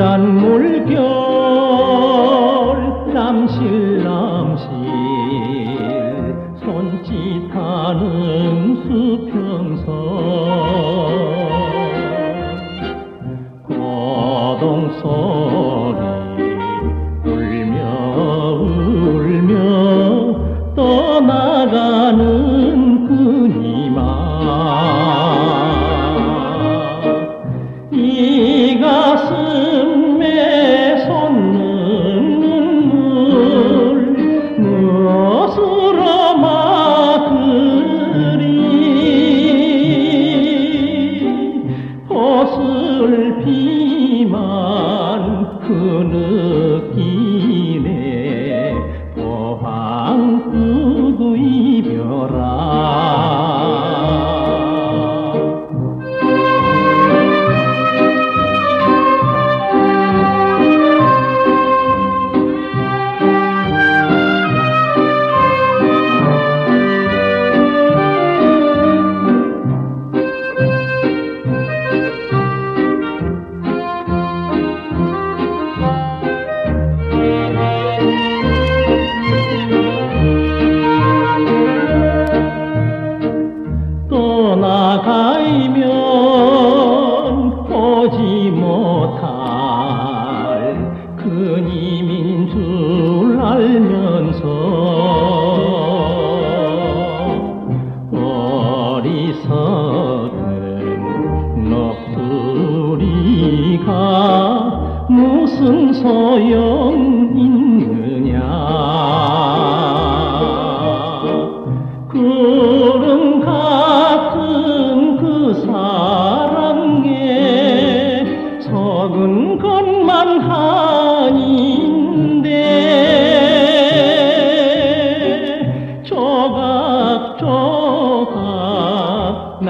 이란 물결 남실남실 손짓하는 수평선 고동소리 울며 울며 떠나가는 그니마 이 가슴에 솟는 눈물 무엇으로 막으리 보슬피만 그 느낌에 포항구두 이별아 떠나가면 보지 못할 그님인 줄 알면서 어리석은 넋두리가 무슨 소용 있느냐 구름 같은 그 사랑에 속은 것만 한인데 조각조각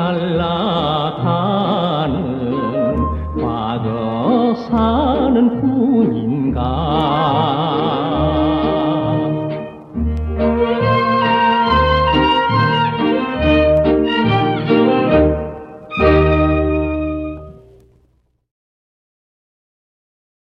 날아가는 과거 사는 뿐인가